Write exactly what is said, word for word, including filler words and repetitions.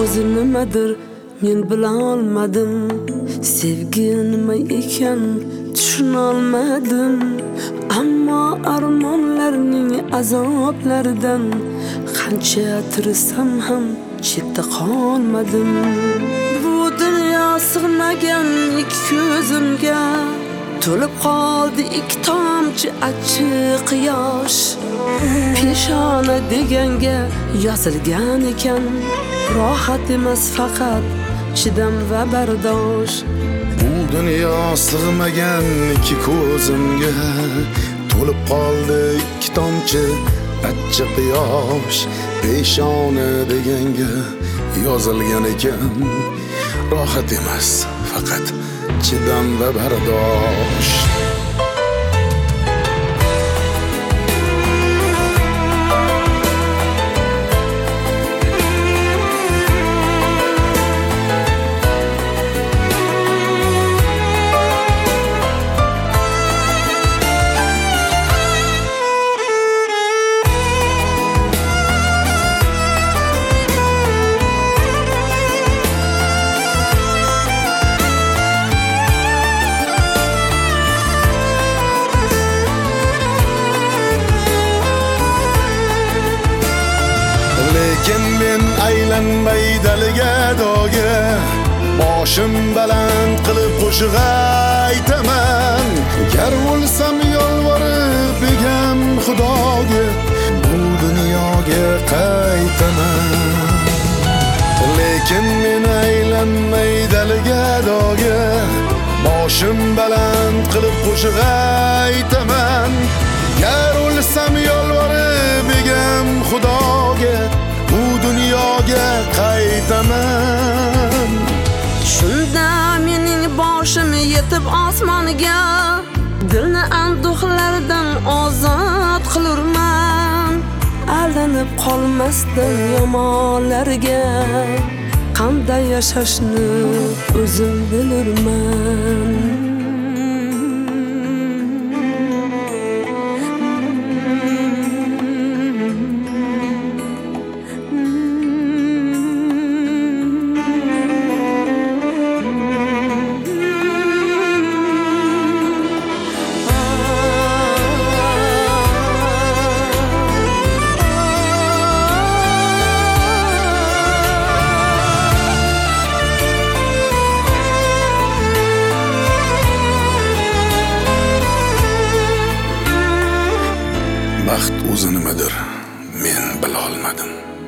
o'zi nimadir men bilolmadim. Sevgi nima ekan tushunolmadim. Ammo armonlarning azoblaridan qancha tirsam ham chetda qolmadim. Bu dunyo sig'magan ikki ko'zimga to'lib qoldi ikki tomchi achchiq yosh. Peshona deganga yozilgan ekan rohat emas faqat chidam va bardosh. Bu dunyo sig'magan ikki ko'zimga to'lib qoldi ikki tomchi achchiq yosh. Peshona deganga yozilgan ekan rohat emas faqat chidam va bardosh. Lekin men aylanmay daliga doga boshim baland qilib qo'shiq aytaman. Gar o'lsam yolvorib begam Xudoga bu dunyoga qaytaman. Lekin men aylanmay daliga doga boshim baland qilib qo'shiq aytaman. Gar o'lsam yolvorib begam Xudoga bu dunyoga qaytaman. Shunda mening boshim yetib osmoniga dilni anduhlardan ozod qilurman. Aldanib qolmasdan yomonlarga qanday yashashni o'zim bilurman. Baxt o'zi nimadir men bilolmadim.